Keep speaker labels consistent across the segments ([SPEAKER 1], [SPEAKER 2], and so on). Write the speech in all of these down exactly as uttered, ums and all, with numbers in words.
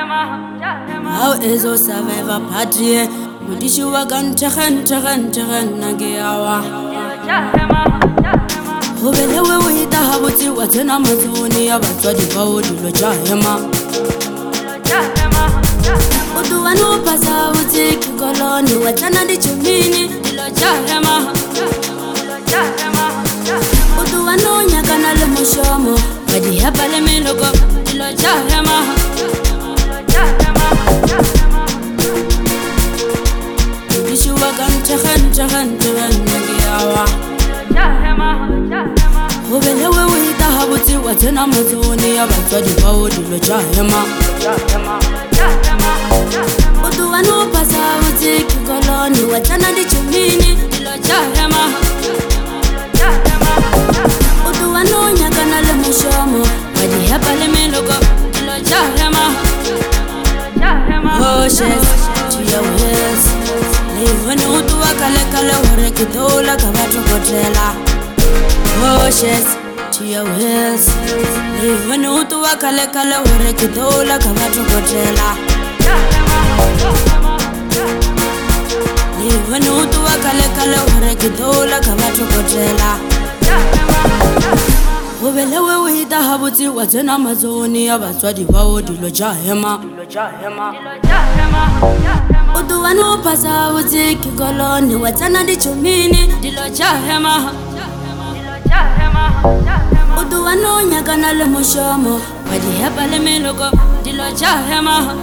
[SPEAKER 1] How is a survivor party? Mudishi wagan tahan tahan tahan nagiawa. Hubelewe wita habuti watena mazuni ya batwadi bawudi lo jahema. Udu wanu pasa uti kikoloni watena di chumini lo jahema. Udu wanu nyakana le mushomo wadi hapa le milogo lo jahema. Mudishi wagan tahan tahan tahan nagiawa. Hubelewe wita habuti watena mazuni ya batwadi bawudi lo jahema. Udu wanu pasa uti kikoloni watena di chumini lo jahema. Udu wanu nyakana le mushomo wadi hapa le milogo lo jahema. Hoshes to your ways. When you do a kalekale or a kitola kavato kotela. Hoshes to your ways. When you do a kalekale or a kitola kavato kotela. When you do a kalekale or a kitola kavato kotela. Hubelewe wita habuti watena mazoni ya batwadi bawudi lo jahema. Udu wanu pasa uti kikoloni watena di chumini lo jahema. Udu wanu nyakana le mushomo wadi hapa le milogo lo jahema.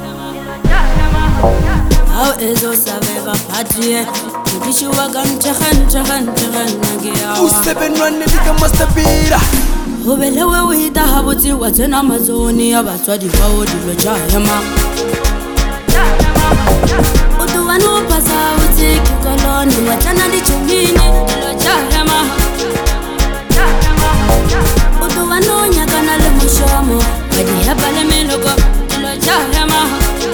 [SPEAKER 1] How is a survivor party? Mudishi wagan tahan tahan tahan nagiawa.
[SPEAKER 2] two seven one nigga must be da.
[SPEAKER 1] Hubelewe wita habuti watena mazoni ya batwadi bawudi lo jahema. Udu wanu pasa uti kikoloni watena di chumini lo jahema. Udu wanu nyakana le mushomo wadi hapa le milogo lo jahema.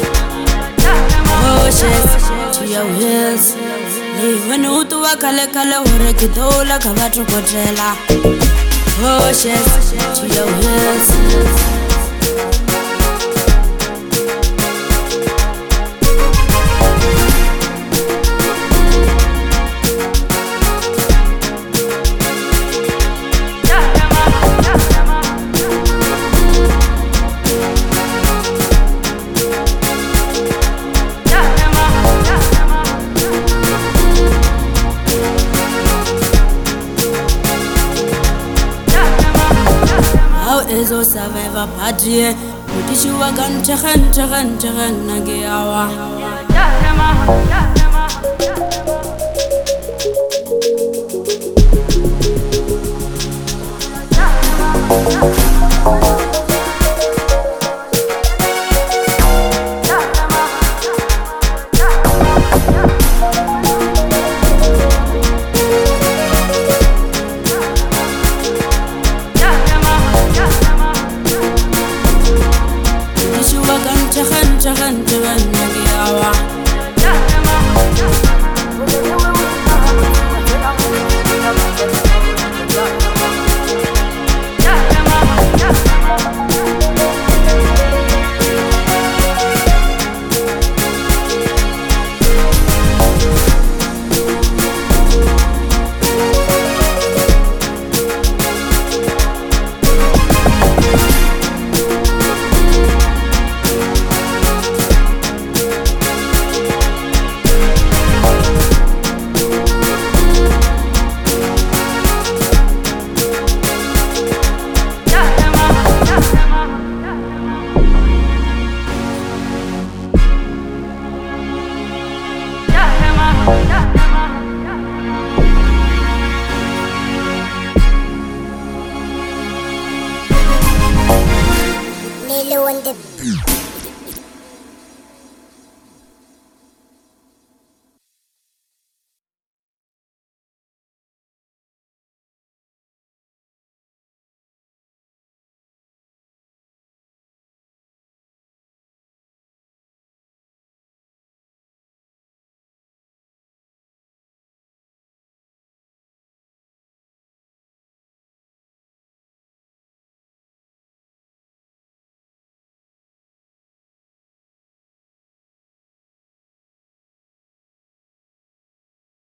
[SPEAKER 1] Hoshes to your ways. When you do a kalekale or a kitola kavato kotela. Hoshes to your ways. How is a survivor party? Mudishi wagan tahan tahan tahan nagiawa. Tahan tahan tahan nagiawa.
[SPEAKER 3] Lilo and the